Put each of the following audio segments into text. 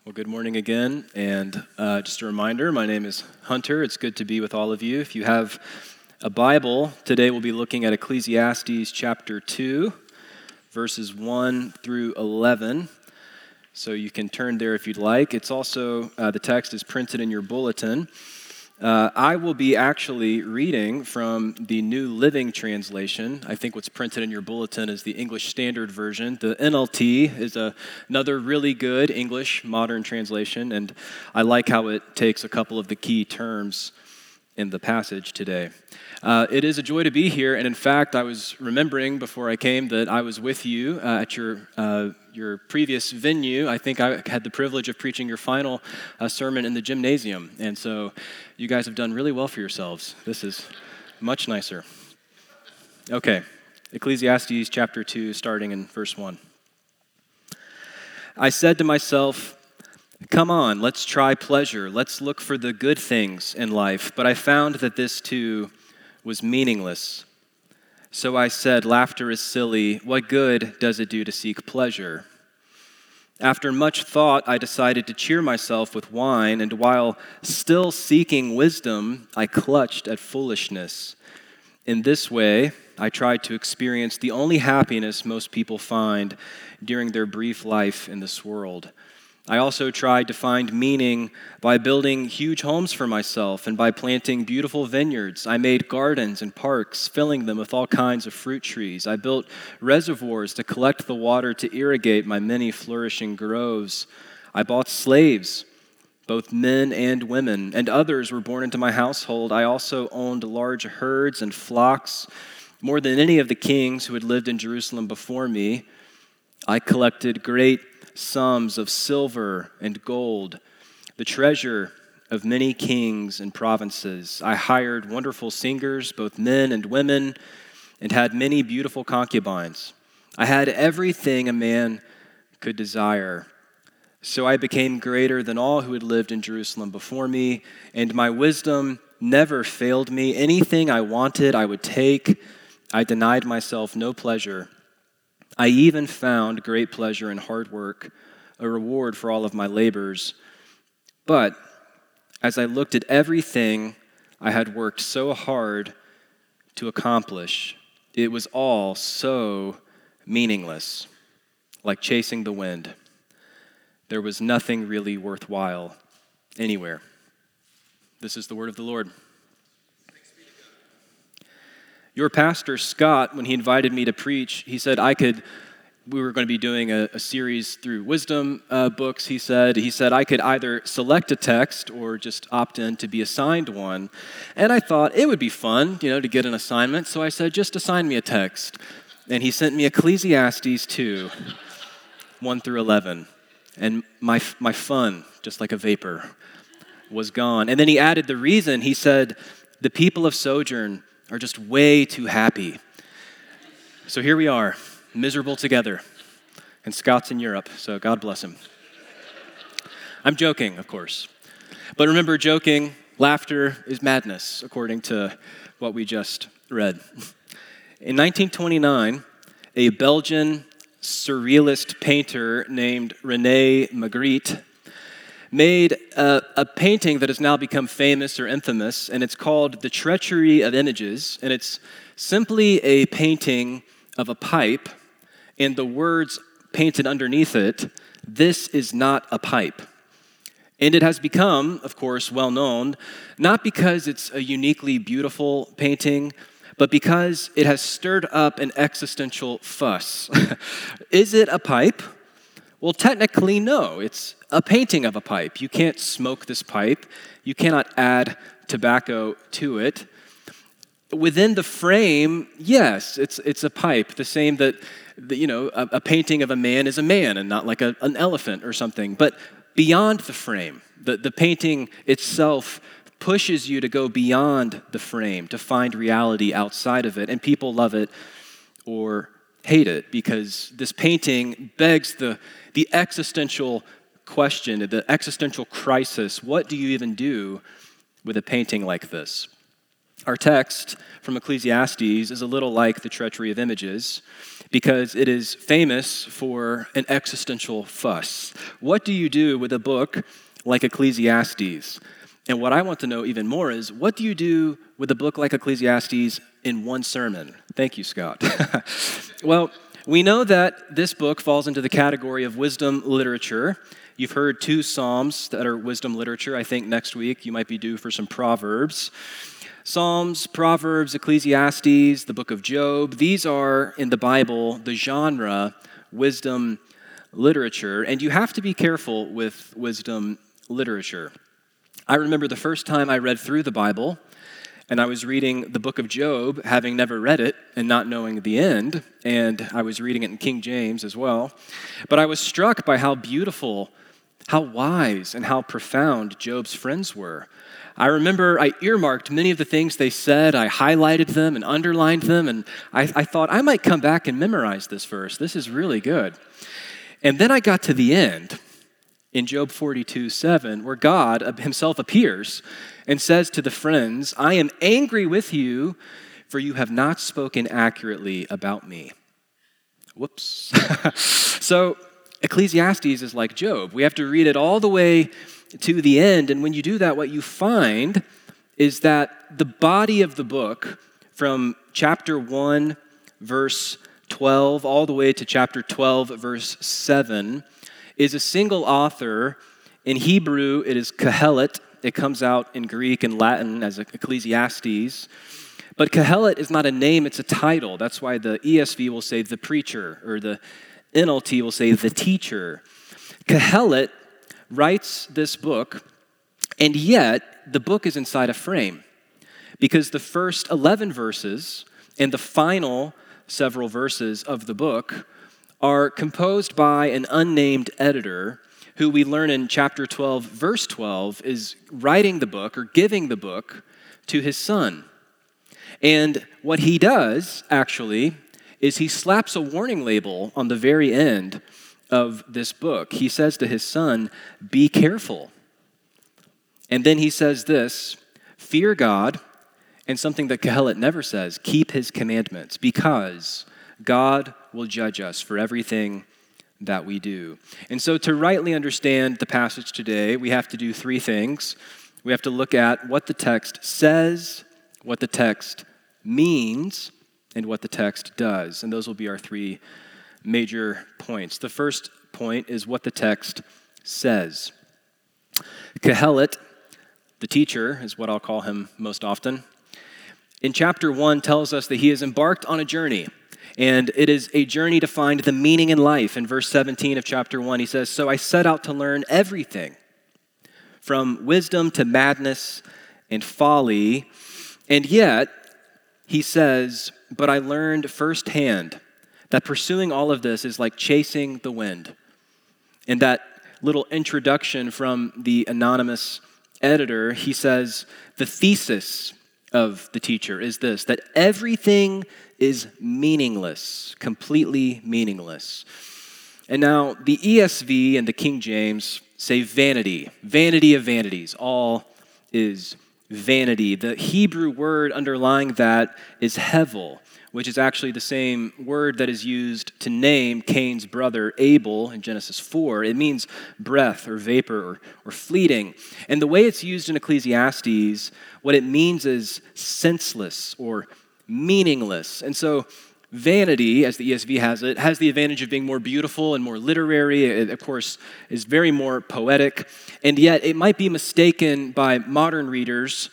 Well, good morning again, and just a reminder, my name is Hunter. It's good to be with all of you. If you have a Bible, today we'll be looking at Ecclesiastes chapter 2, verses 1 through 11. So you can turn there if you'd like. It's also, the text is printed in your bulletin. I will be actually reading from the New Living Translation. I think what's printed in your bulletin is the English Standard Version. The NLT is another really good English modern translation, and I like how it takes a couple of the key terms in the passage today. It is a joy to be here, and in fact, I was remembering before I came that I was with you at your previous venue. I think I had the privilege of preaching your final sermon in the gymnasium, and so you guys have done really well for yourselves. This is much nicer. Okay, Ecclesiastes chapter 2, starting in verse 1. I said to myself, "Come on, let's try pleasure. Let's look for the good things in life." But I found that this too was meaningless. So I said, "Laughter is silly. What good does it do to seek pleasure?" After much thought, I decided to cheer myself with wine, and while still seeking wisdom, I clutched at foolishness. In this way, I tried to experience the only happiness most people find during their brief life in this world. I also tried to find meaning by building huge homes for myself and by planting beautiful vineyards. I made gardens and parks, filling them with all kinds of fruit trees. I built reservoirs to collect the water to irrigate my many flourishing groves. I bought slaves, both men and women, and others were born into my household. I also owned large herds and flocks, more than any of the kings who had lived in Jerusalem before me. I collected great sums of silver and gold, the treasure of many kings and provinces. I hired wonderful singers, both men and women, and had many beautiful concubines. I had everything a man could desire. So I became greater than all who had lived in Jerusalem before me, and my wisdom never failed me. Anything I wanted, I would take. I denied myself no pleasure. I even found great pleasure in hard work, a reward for all of my labors. But as I looked at everything I had worked so hard to accomplish, it was all so meaningless, like chasing the wind. There was nothing really worthwhile anywhere. This is the word of the Lord. Your pastor, Scott, when he invited me to preach, he said we were going to be doing a series through wisdom books, he said I could either select a text or just opt in to be assigned one. And I thought it would be fun, to get an assignment. So I said, just assign me a text. And he sent me Ecclesiastes 2, 1 through 11. And my fun, just like a vapor, was gone. And then he added the reason. He said, the people of Sojourn are just way too happy. So here we are, miserable together, and Scott's in Europe, so God bless him. I'm joking, of course. But remember, joking, laughter is madness, according to what we just read. In 1929, a Belgian surrealist painter named René Magritte made a painting that has now become famous or infamous, and it's called The Treachery of Images, and it's simply a painting of a pipe, and the words painted underneath it, "This is not a pipe." And it has become, of course, well known, not because it's a uniquely beautiful painting, but because it has stirred up an existential fuss. Is it a pipe? Well, technically, no. It's a painting of a pipe. You can't smoke this pipe. You cannot add tobacco to it. Within the frame, yes, it's a pipe. The same that, a painting of a man is a man and not like an elephant or something. But beyond the frame, the painting itself pushes you to go beyond the frame, to find reality outside of it. And people love it or hate it because this painting begs the existential question, the existential crisis. What do you even do with a painting like this? Our text from Ecclesiastes is a little like The Treachery of Images. because it is famous for an existential fuss. What do you do with a book like Ecclesiastes? And what I want to know even more is, what do you do with a book like Ecclesiastes in one sermon? Thank you, Scott. Well, we know that this book falls into the category of wisdom literature. You've heard 2 Psalms that are wisdom literature. I think next week you might be due for some Proverbs. Psalms, Proverbs, Ecclesiastes, the book of Job, these are, in the Bible, the genre wisdom literature, and you have to be careful with wisdom literature. I remember the first time I read through the Bible, and I was reading the book of Job, having never read it and not knowing the end, and I was reading it in King James as well, but I was struck by how beautiful, how wise, and how profound Job's friends were. I remember I earmarked many of the things they said. I highlighted them and underlined them, and I thought I might come back and memorize this verse. This is really good. And then I got to the end in Job 42:7, where God himself appears and says to the friends, "I am angry with you, for you have not spoken accurately about me." Whoops. So Ecclesiastes is like Job. We have to read it all the way to the end, and when you do that, what you find is that the body of the book, from chapter 1, verse 12, all the way to chapter 12, verse 7, is a single author. In Hebrew, it is Kohelet. It comes out in Greek and Latin as Ecclesiastes. But Kohelet is not a name, it's a title. That's why the ESV will say the preacher, or the NLT will say the teacher. Kohelet writes this book, and yet the book is inside a frame, because the first 11 verses and the final several verses of the book are composed by an unnamed editor who we learn in chapter 12, verse 12, is writing the book or giving the book to his son. And what he does, actually, is he slaps a warning label on the very end of this book. He says to his son, "Be careful." And then he says this, "Fear God," and something that Kohelet never says, "Keep his commandments, because God will judge us for everything that we do." And so to rightly understand the passage today, we have to do 3 things. We have to look at what the text says, what the text means, and what the text does. And those will be our 3 major points. The first point is what the text says. Kohelet, the teacher, is what I'll call him most often, in chapter 1 tells us that he has embarked on a journey, and it is a journey to find the meaning in life. In verse 17 of chapter 1, he says, "So I set out to learn everything, from wisdom to madness and folly, and yet," he says, "but I learned firsthand that pursuing all of this is like chasing the wind." In that little introduction from the anonymous editor, he says, the thesis of the teacher is this, that everything is meaningless, completely meaningless. And now the ESV and the King James say vanity, vanity of vanities, all is vanity. The Hebrew word underlying that is hevel, which is actually the same word that is used to name Cain's brother Abel in Genesis 4. It means breath or vapor or fleeting. And the way it's used in Ecclesiastes, what it means is senseless or meaningless. And so vanity, as the ESV has it, has the advantage of being more beautiful and more literary. It, of course, is very more poetic. And yet it might be mistaken by modern readers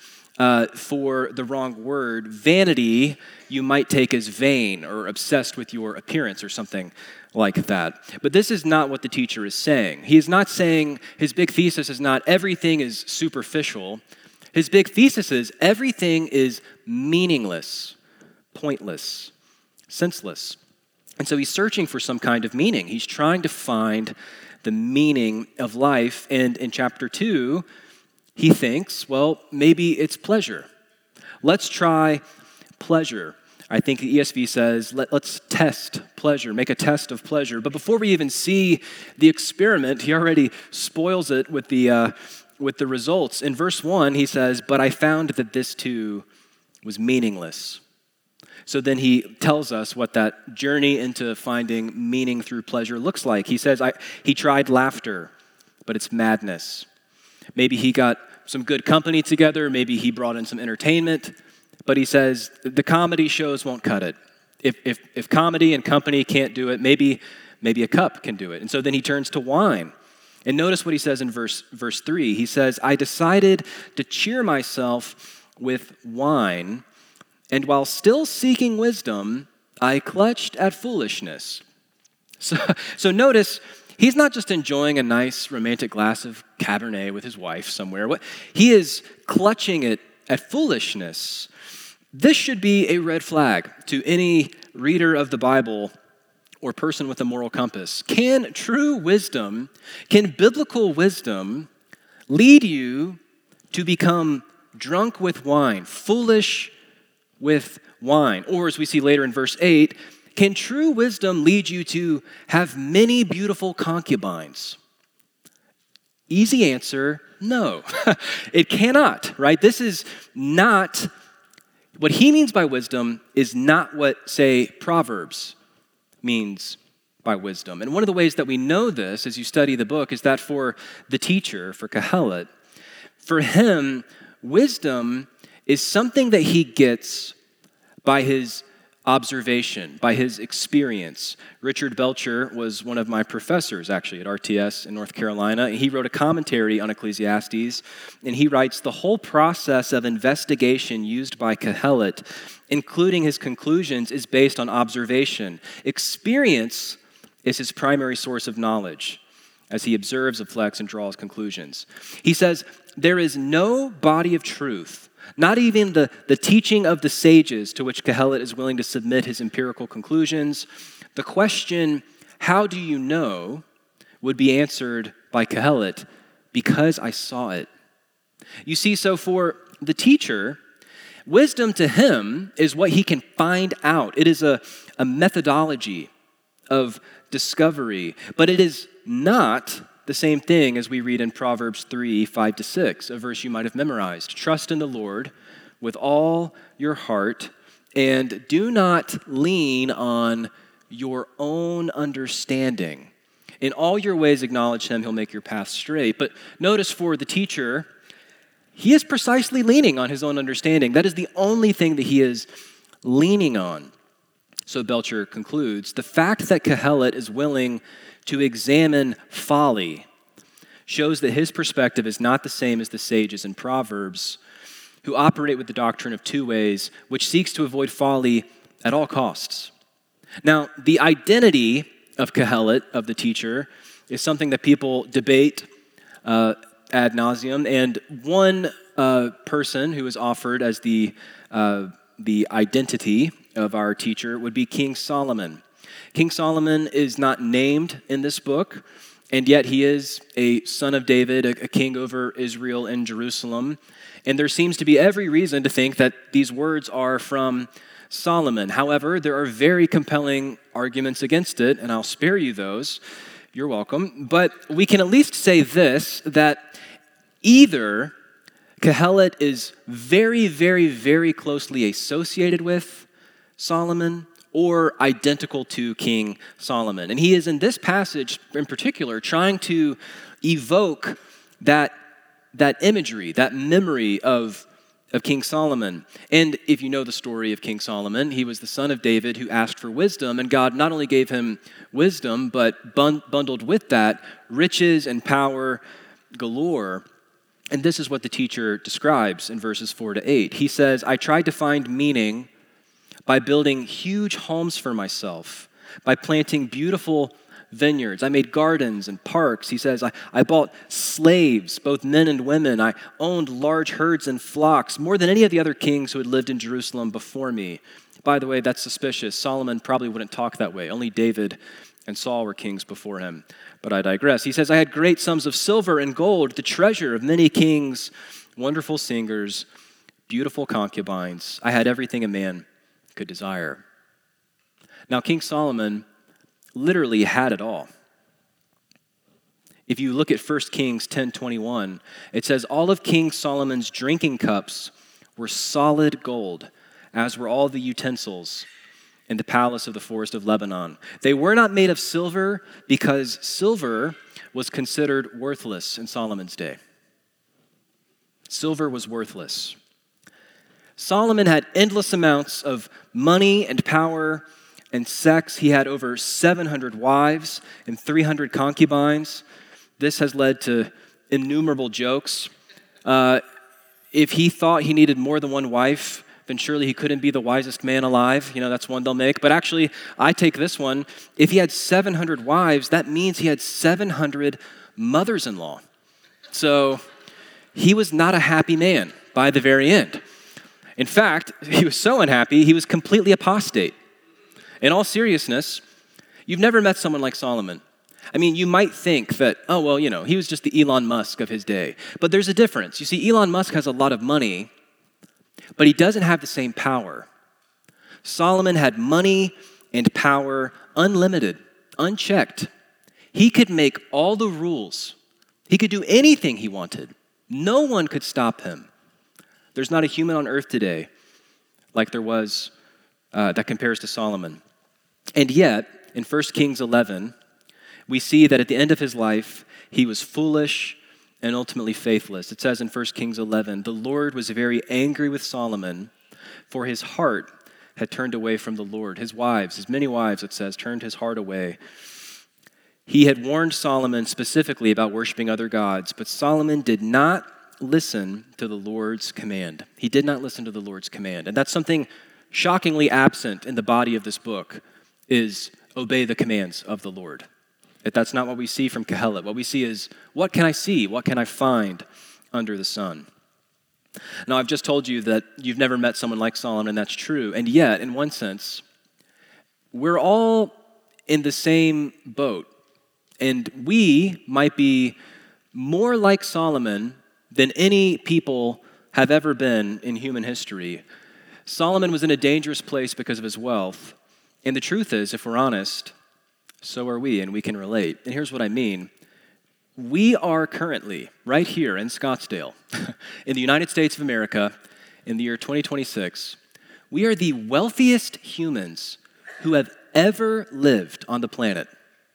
for the wrong word. Vanity you might take as vain or obsessed with your appearance or something like that. But this is not what the teacher is saying. He is not saying, his big thesis is not everything is superficial. His big thesis is everything is meaningless, pointless, senseless. And so he's searching for some kind of meaning. He's trying to find the meaning of life. And in chapter 2, he thinks, well, maybe it's pleasure. Let's try pleasure. I think the ESV says, let's test pleasure, make a test of pleasure. But before we even see the experiment, he already spoils it with the results. In verse 1, he says, "But I found that this too was meaningless." So then he tells us what that journey into finding meaning through pleasure looks like. He says he tried laughter, but it's madness. Maybe he got some good company together. Maybe he brought in some entertainment. But he says the comedy shows won't cut it. If comedy and company can't do it, maybe a cup can do it. And so then he turns to wine. And notice what he says in verse 3. He says, I decided to cheer myself with wine, and while still seeking wisdom, I clutched at foolishness. So notice, he's not just enjoying a nice romantic glass of Cabernet with his wife somewhere. He is clutching it at foolishness. This should be a red flag to any reader of the Bible or person with a moral compass. Can biblical wisdom lead you to become drunk with wine, foolish with wine? Or as we see later in verse 8, can true wisdom lead you to have many beautiful concubines? Easy answer, no. It cannot, right? This is not, what he means by wisdom is not what, say, Proverbs means by wisdom. And one of the ways that we know this as you study the book is that for the teacher, for Kohelet, for him, wisdom is something that he gets by his observation, by his experience. Richard Belcher was one of my professors, actually, at RTS in North Carolina. He wrote a commentary on Ecclesiastes, and he writes, the whole process of investigation used by Kohelet, including his conclusions, is based on observation. Experience is his primary source of knowledge, as he observes, reflects, and draws conclusions. He says, there is no body of truth, not even the teaching of the sages to which Kohelet is willing to submit his empirical conclusions. The question, how do you know, would be answered by Kohelet, because I saw it. You see, so for the teacher, wisdom to him is what he can find out. It is a methodology of discovery, but it is not the same thing as we read in Proverbs 3, 5-6, a verse you might have memorized. Trust in the Lord with all your heart, and do not lean on your own understanding. In all your ways acknowledge him, he'll make your path straight. But notice for the teacher, he is precisely leaning on his own understanding. That is the only thing that he is leaning on. So Belcher concludes, the fact that Kohelet is willing to examine folly shows that his perspective is not the same as the sages in Proverbs, who operate with the doctrine of two ways, which seeks to avoid folly at all costs. Now, the identity of Kohelet, of the teacher, is something that people debate ad nauseum, and one person who is offered as the identity of our teacher would be King Solomon. King Solomon is not named in this book, and yet he is a son of David, a king over Israel and Jerusalem. And there seems to be every reason to think that these words are from Solomon. However, there are very compelling arguments against it, and I'll spare you those. You're welcome. But we can at least say this, that either Kohelet is very, very, very closely associated with Solomon, or identical to King Solomon. And he is in this passage in particular trying to evoke that imagery, that memory of King Solomon. And if you know the story of King Solomon, he was the son of David who asked for wisdom, and God not only gave him wisdom, but bundled with that riches and power galore. And this is what the teacher describes in verses 4-8. He says, I tried to find meaning by building huge homes for myself, by planting beautiful vineyards. I made gardens and parks. He says, I bought slaves, both men and women. I owned large herds and flocks, more than any of the other kings who had lived in Jerusalem before me. By the way, that's suspicious. Solomon probably wouldn't talk that way. Only David and Saul were kings before him. But I digress. He says, I had great sums of silver and gold, the treasure of many kings, wonderful singers, beautiful concubines. I had everything a man could desire. Now, King Solomon literally had it all. If you look at 1 Kings 10:21, it says, all of King Solomon's drinking cups were solid gold, as were all the utensils in the palace of the forest of Lebanon. They were not made of silver because silver was considered worthless in Solomon's day. Silver was worthless. Solomon had endless amounts of money and power and sex. He had over 700 wives and 300 concubines. This has led to innumerable jokes. If he thought he needed more than one wife, then surely he couldn't be the wisest man alive. That's one they'll make. But actually, I take this one. If he had 700 wives, that means he had 700 mothers-in-law. So he was not a happy man by the very end. In fact, he was so unhappy, he was completely apostate. In all seriousness, you've never met someone like Solomon. You might think that, he was just the Elon Musk of his day. But there's a difference. You see, Elon Musk has a lot of money, but he doesn't have the same power. Solomon had money and power unlimited, unchecked. He could make all the rules. He could do anything he wanted. No one could stop him. There's not a human on earth today like there was that compares to Solomon. And yet, in 1 Kings 11, we see that at the end of his life, he was foolish and ultimately faithless. It says in 1 Kings 11, the Lord was very angry with Solomon, for his heart had turned away from the Lord. His many wives, it says, turned his heart away. He had warned Solomon specifically about worshiping other gods, but Solomon did not listen to the Lord's command. He did not listen to the Lord's command. And that's something shockingly absent in the body of this book, is obey the commands of the Lord. That's not what we see from Kohelet. What we see is, what can I see? What can I find under the sun? Now, I've just told you that you've never met someone like Solomon, and that's true. And yet, in one sense, we're all in the same boat. And we might be more like Solomon than any people have ever been in human history. Solomon was in a dangerous place because of his wealth. And the truth is, if we're honest, so are we, and we can relate. And here's what I mean. We are currently, right here in Scottsdale, in the United States of America, in the year 2026, we are the wealthiest humans who have ever lived on the planet.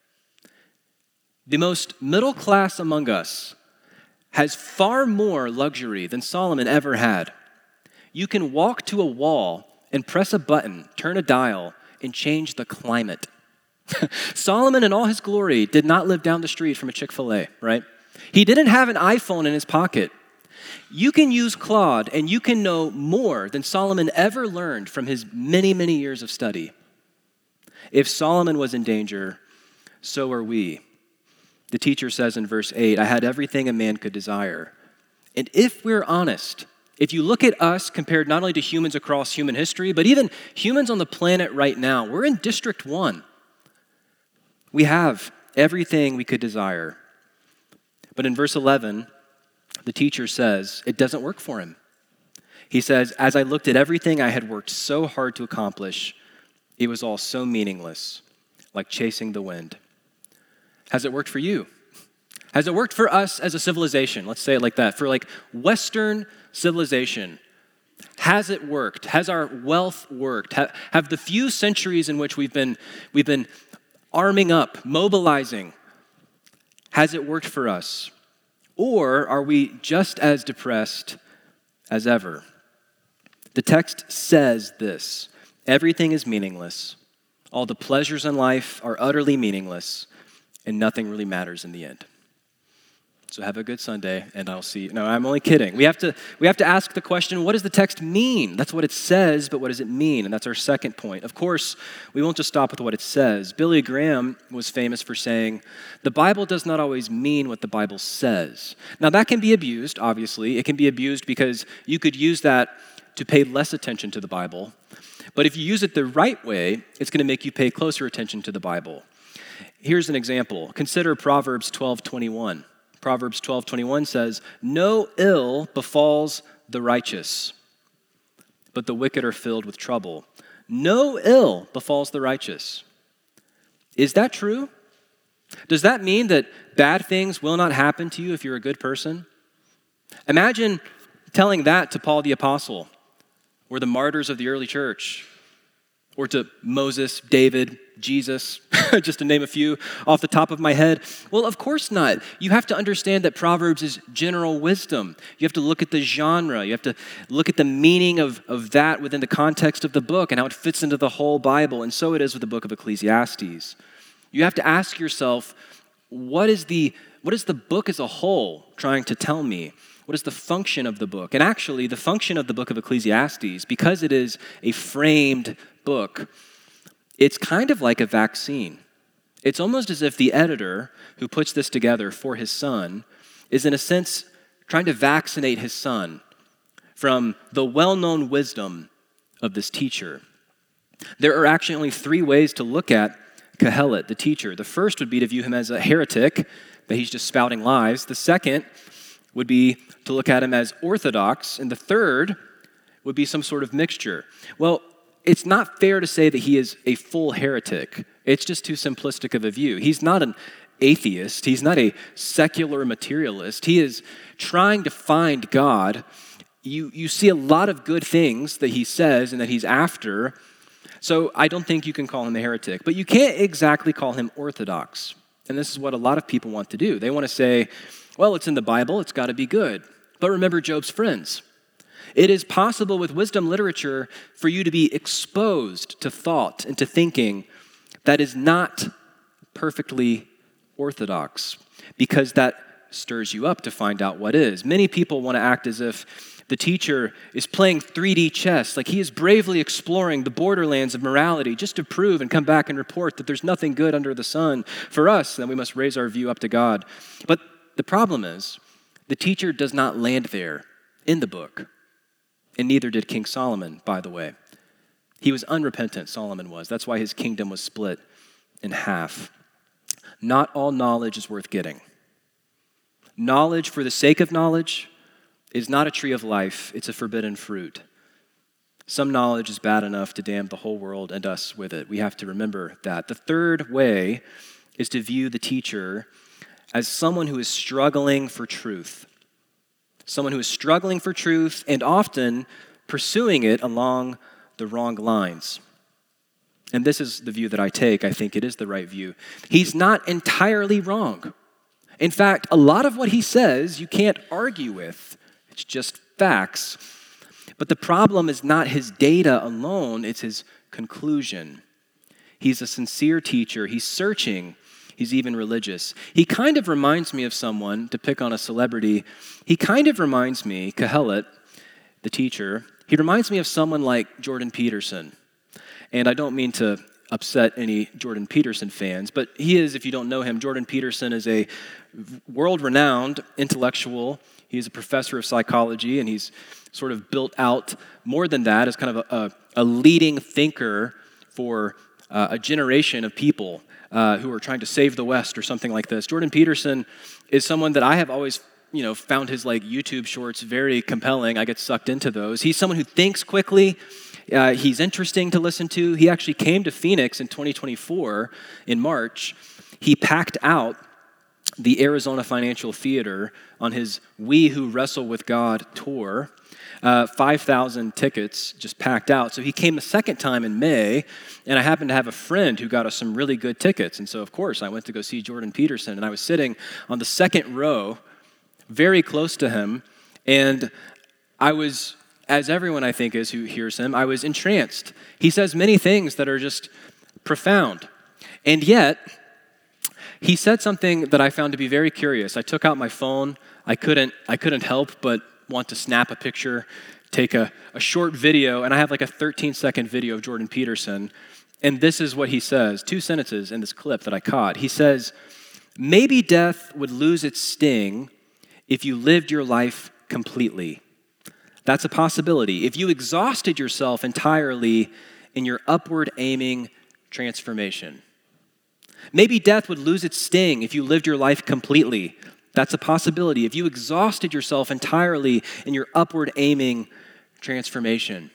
The most middle class among us has far more luxury than Solomon ever had. You can walk to a wall and press a button, turn a dial, and change the climate. Solomon in all his glory did not live down the street from a Chick-fil-A, right? He didn't have an iPhone in his pocket. You can use Claude and you can know more than Solomon ever learned from his many, many years of study. If Solomon was in danger, so are we. The teacher says in verse 8, I had everything a man could desire. And if we're honest, if you look at us compared not only to humans across human history, but even humans on the planet right now, we're in District 1. We have everything we could desire. But in verse 11, the teacher says it doesn't work for him. He says, as I looked at everything I had worked so hard to accomplish, it was all so meaningless, like chasing the wind. Has it worked for you? Has it worked for us as a civilization? Let's say it like that. For Western civilization, has it worked? Has our wealth worked? Have the few centuries in which we've been arming up, mobilizing, has it worked for us? Or are we just as depressed as ever? The text says this, everything is meaningless. All the pleasures in life are utterly meaningless, and nothing really matters in the end. So have a good Sunday, and I'll see you. No, I'm only kidding. We have to ask the question, what does the text mean? That's what it says, but what does it mean? And that's our second point. Of course, we won't just stop with what it says. Billy Graham was famous for saying, the Bible does not always mean what the Bible says. Now, that can be abused, obviously. It can be abused because you could use that to pay less attention to the Bible. But if you use it the right way, it's going to make you pay closer attention to the Bible. Here's an example. Consider Proverbs 12:21. Proverbs 12:21 says, no ill befalls the righteous, but the wicked are filled with trouble. No ill befalls the righteous. Is that true? Does that mean that bad things will not happen to you if you're a good person? Imagine telling that to Paul the Apostle, or the martyrs of the early church, or to Moses, David, Jesus, just to name a few off the top of my head? Well, of course not. You have to understand that Proverbs is general wisdom. You have to look at the genre. You have to look at the meaning of that within the context of the book and how it fits into the whole Bible. And so it is with the book of Ecclesiastes. You have to ask yourself, what is the book as a whole trying to tell me? What is the function of the book? And actually, the function of the book of Ecclesiastes, because it is a framed book, it's kind of like a vaccine. It's almost as if the editor who puts this together for his son is, in a sense, trying to vaccinate his son from the well-known wisdom of this teacher. There are actually only 3 ways to look at Kohelet, the teacher. The first would be to view him as a heretic, that he's just spouting lies. The second would be to look at him as orthodox. And the third would be some sort of mixture. Well, it's not fair to say that he is a full heretic. It's just too simplistic of a view. He's not an atheist. He's not a secular materialist. He is trying to find God. You see a lot of good things that he says and that he's after. So I don't think you can call him a heretic. But you can't exactly call him orthodox. And this is what a lot of people want to do. They want to say, well, it's in the Bible, it's got to be good. But remember Job's friends. It is possible with wisdom literature for you to be exposed to thought and to thinking that is not perfectly orthodox, because that stirs you up to find out what is. Many people want to act as if the teacher is playing 3D chess, like he is bravely exploring the borderlands of morality just to prove and come back and report that there's nothing good under the sun for us, and then we must raise our view up to God. But the problem is, the teacher does not land there in the book, and neither did King Solomon, by the way. He was unrepentant, Solomon was. That's why his kingdom was split in half. Not all knowledge is worth getting. Knowledge for the sake of knowledge is not a tree of life, it's a forbidden fruit. Some knowledge is bad enough to damn the whole world and us with it. We have to remember that. The third way is to view the teacher as someone who is struggling for truth. Someone who is struggling for truth and often pursuing it along the wrong lines. And this is the view that I take. I think it is the right view. He's not entirely wrong. In fact, a lot of what he says you can't argue with. It's just facts. But the problem is not his data alone, it's his conclusion. He's a sincere teacher. He's searching. He's even religious. He kind of reminds me of someone, to pick on a celebrity, he kind of reminds me, Kohelet, the teacher, he reminds me of someone like Jordan Peterson. And I don't mean to upset any Jordan Peterson fans, but he is, if you don't know him, Jordan Peterson is a world-renowned intellectual. He's a professor of psychology, and he's sort of built out more than that as kind of a leading thinker for a generation of people who are trying to save the West or something like this. Jordan Peterson is someone that I have always found his YouTube shorts very compelling. I get sucked into those. He's someone who thinks quickly. He's interesting to listen to. He actually came to Phoenix in 2024 in March. He packed out the Arizona Financial Theater on his We Who Wrestle with God tour. 5,000 tickets just packed out. So he came a second time in May, and I happened to have a friend who got us some really good tickets. And so, of course, I went to go see Jordan Peterson, and I was sitting on the second row, very close to him, and I was, as everyone I think is who hears him, I was entranced. He says many things that are just profound. And yet, he said something that I found to be very curious. I took out my phone. I couldn't help but want to snap a picture, take a short video, and I have like a 13-second video of Jordan Peterson. And this is what he says, 2 sentences in this clip that I caught. He says, "Maybe death would lose its sting if you lived your life completely. That's a possibility. If you exhausted yourself entirely in your upward aiming transformation. Maybe death would lose its sting if you lived your life completely. That's a possibility. If you exhausted yourself entirely in your upward aiming transformation."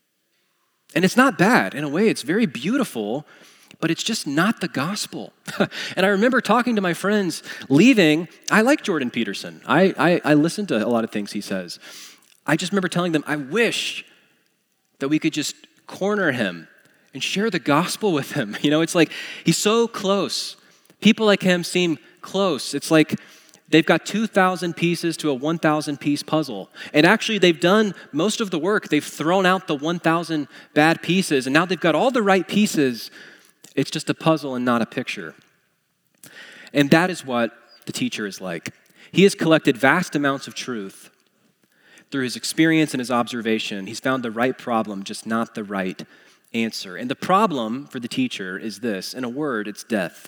And it's not bad. In a way, it's very beautiful, but it's just not the gospel. And I remember talking to my friends leaving. I like Jordan Peterson. I listen to a lot of things he says. I just remember telling them, I wish that we could just corner him and share the gospel with him. It's like he's so close. People like him seem close. It's like they've got 2,000 pieces to a 1,000 piece puzzle. And actually, they've done most of the work. They've thrown out the 1,000 bad pieces, and now they've got all the right pieces. It's just a puzzle and not a picture. And that is what the teacher is like. He has collected vast amounts of truth. Through his experience and his observation, he's found the right problem, just not the right answer. And the problem for the teacher is this. In a word, it's death.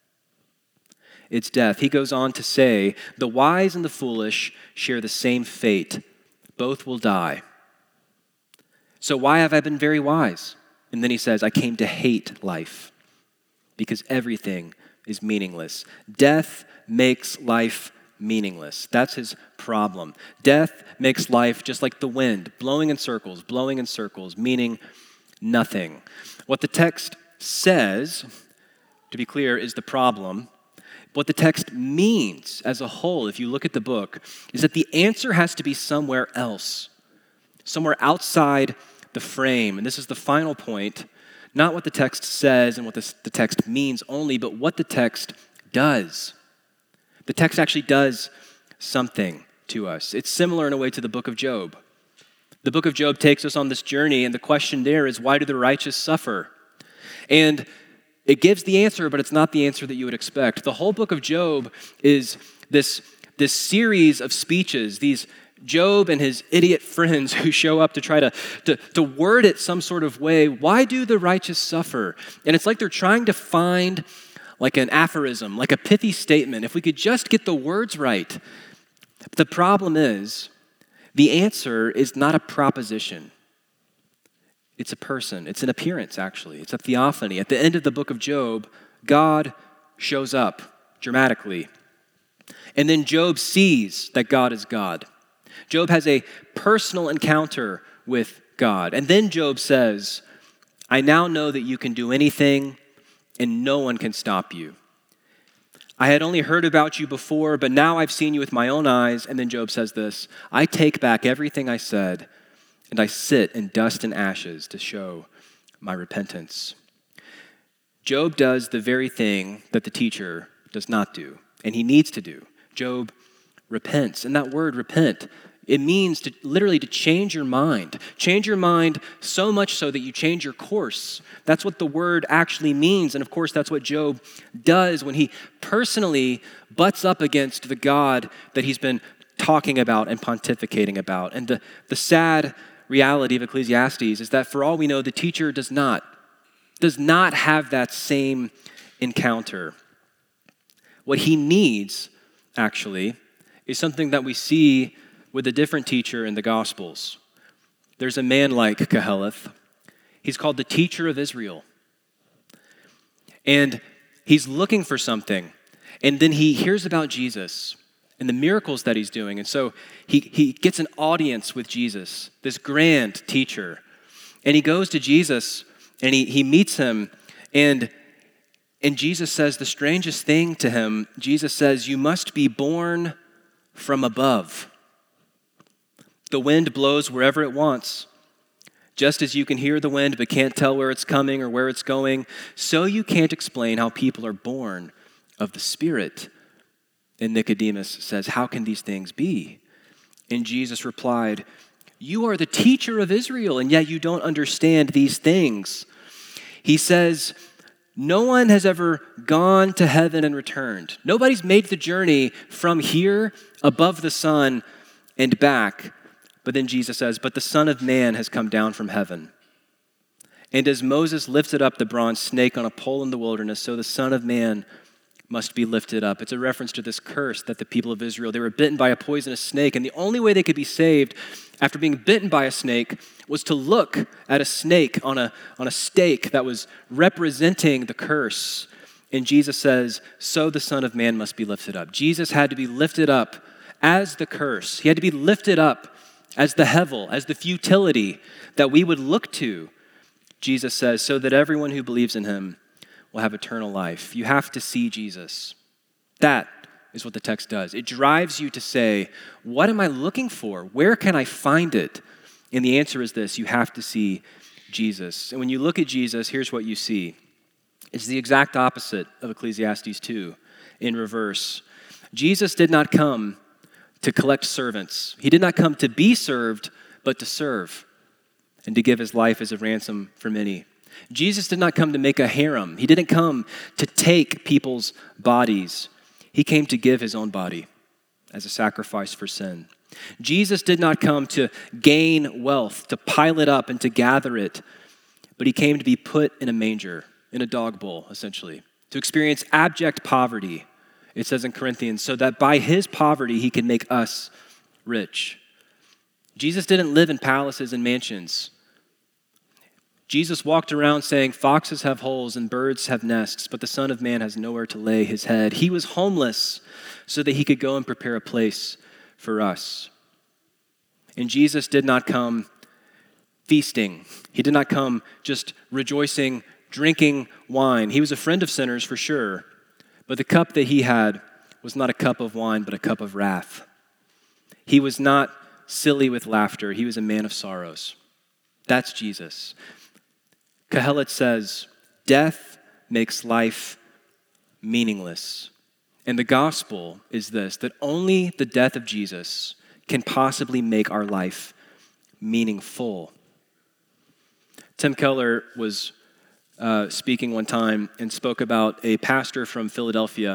It's death. He goes on to say, the wise and the foolish share the same fate. Both will die. So why have I been very wise? And then he says, I came to hate life because everything is meaningless. Death makes life meaningless. That's his problem. Death makes life just like the wind, blowing in circles, meaning nothing. What the text says, to be clear, is the problem. What the text means as a whole, if you look at the book, is that the answer has to be somewhere else, somewhere outside the frame. And this is the final point, not what the text says and what the text means only, but what the text does. The text actually does something to us. It's similar in a way to the book of Job. The book of Job takes us on this journey, and the question there is, why do the righteous suffer? And it gives the answer, but it's not the answer that you would expect. The whole book of Job is this series of speeches, these Job and his idiot friends who show up to try to word it some sort of way. Why do the righteous suffer? And it's like they're trying to find like an aphorism, like a pithy statement. If we could just get the words right. The problem is, the answer is not a proposition. It's a person. It's an appearance, actually. It's a theophany. At the end of the book of Job, God shows up dramatically. And then Job sees that God is God. Job has a personal encounter with God. And then Job says, I now know that you can do anything and no one can stop you. I had only heard about you before, but now I've seen you with my own eyes. And then Job says this, I take back everything I said, and I sit in dust and ashes to show my repentance. Job does the very thing that the teacher does not do, and he needs to do. Job repents. And that word repent, it means literally to change your mind. Change your mind so much so that you change your course. That's what the word actually means. And of course, that's what Job does when he personally butts up against the God that he's been talking about and pontificating about. And the sad reality of Ecclesiastes is that for all we know, the teacher does not have that same encounter. What he needs, actually, is something that we see with a different teacher in the Gospels. There's a man like Koheleth. He's called the teacher of Israel. And he's looking for something. And then he hears about Jesus and the miracles that he's doing. And so he gets an audience with Jesus, this grand teacher. And he goes to Jesus and he meets him. And Jesus says the strangest thing to him. Jesus says, you must be born from above. The wind blows wherever it wants. Just as you can hear the wind but can't tell where it's coming or where it's going, so you can't explain how people are born of the Spirit. And Nicodemus says, how can these things be? And Jesus replied, you are the teacher of Israel, and yet you don't understand these things. He says, no one has ever gone to heaven and returned. Nobody's made the journey from here above the sun and back. But then Jesus says, but the Son of Man has come down from heaven. And as Moses lifted up the bronze snake on a pole in the wilderness, so the Son of Man must be lifted up. It's a reference to this curse that the people of Israel, they were bitten by a poisonous snake, and the only way they could be saved after being bitten by a snake was to look at a snake on a stake that was representing the curse. And Jesus says, so the Son of Man must be lifted up. Jesus had to be lifted up as the curse. He had to be lifted up as the hevel, as the futility that we would look to, Jesus says, so that everyone who believes in him will have eternal life. You have to see Jesus. That is what the text does. It drives you to say, what am I looking for? Where can I find it? And the answer is this: you have to see Jesus. And when you look at Jesus, here's what you see. It's the exact opposite of Ecclesiastes 2 in reverse. Jesus did not come to collect servants. He did not come to be served, but to serve and to give his life as a ransom for many. Jesus did not come to make a harem. He didn't come to take people's bodies. He came to give his own body as a sacrifice for sin. Jesus did not come to gain wealth, to pile it up and to gather it, but he came to be put in a manger, in a dog bowl, essentially, to experience abject poverty, it says in Corinthians, so that by his poverty he can make us rich. Jesus didn't live in palaces and mansions. Jesus walked around saying, foxes have holes and birds have nests, but the Son of Man has nowhere to lay his head. He was homeless so that he could go and prepare a place for us. And Jesus did not come feasting. He did not come just rejoicing, drinking wine. He was a friend of sinners for sure, but the cup that he had was not a cup of wine, but a cup of wrath. He was not silly with laughter. He was a man of sorrows. That's Jesus. Kohelet says, death makes life meaningless. And the gospel is this, that only the death of Jesus can possibly make our life meaningful. Tim Keller was speaking one time and spoke about a pastor from Philadelphia.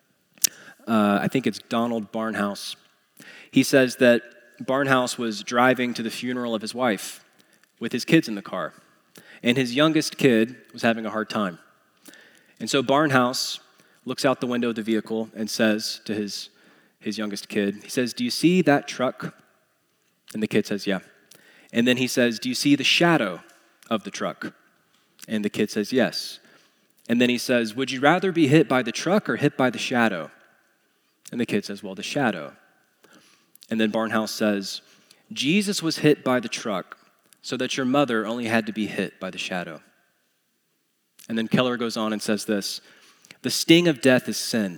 I think it's Donald Barnhouse. He says that Barnhouse was driving to the funeral of his wife with his kids in the car. And his youngest kid was having a hard time. And so Barnhouse looks out the window of the vehicle and says to his youngest kid, he says, do you see that truck? And the kid says, yeah. And then he says, do you see the shadow of the truck? And the kid says, yes. And then he says, would you rather be hit by the truck or hit by the shadow? And the kid says, well, the shadow. And then Barnhouse says, Jesus was hit by the truck so that your mother only had to be hit by the shadow. And then Keller goes on and says this, the sting of death is sin,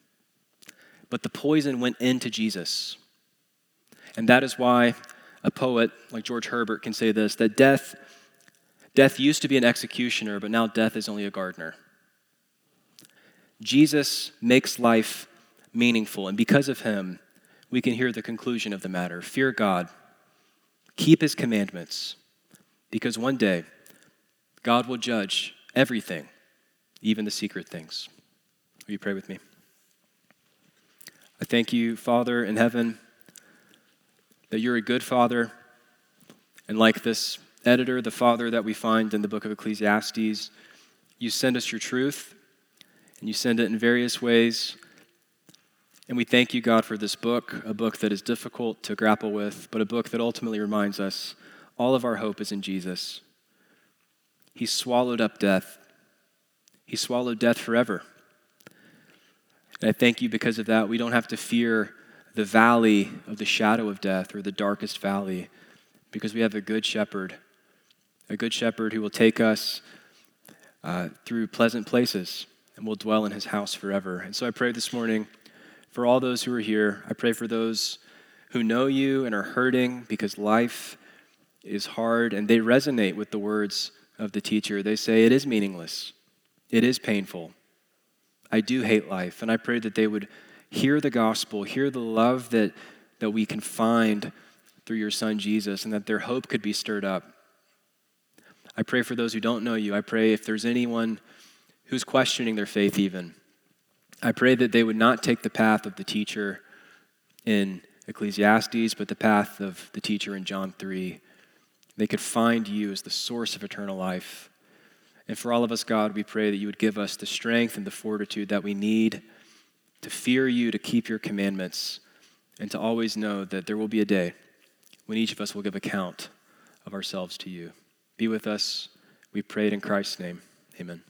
but the poison went into Jesus. And that is why a poet like George Herbert can say this, that death used to be an executioner, but now death is only a gardener. Jesus makes life meaningful, and because of him, we can hear the conclusion of the matter. Fear God, keep his commandments, because one day God will judge everything, even the secret things. Will you pray with me? I thank you, Father in heaven, that you're a good Father, and like this editor, the Father that we find in the book of Ecclesiastes, you send us your truth, and you send it in various ways. And we thank you, God, for this book, a book that is difficult to grapple with, but a book that ultimately reminds us all of our hope is in Jesus. He swallowed up death. He swallowed death forever. And I thank you because of that. We don't have to fear the valley of the shadow of death or the darkest valley, because we have a good shepherd who will take us through pleasant places and will dwell in his house forever. And so I pray this morning for all those who are here. I pray for those who know you and are hurting because life is hard, and they resonate with the words of the teacher. They say, it is meaningless. It is painful. I do hate life. And I pray that they would hear the gospel, hear the love that we can find through your son Jesus, and that their hope could be stirred up. I pray for those who don't know you. I pray if there's anyone who's questioning their faith even, I pray that they would not take the path of the teacher in Ecclesiastes, but the path of the teacher in John 3. They could find you as the source of eternal life. And for all of us, God, we pray that you would give us the strength and the fortitude that we need to fear you, to keep your commandments, and to always know that there will be a day when each of us will give account of ourselves to you. Be with us. We pray it in Christ's name. Amen.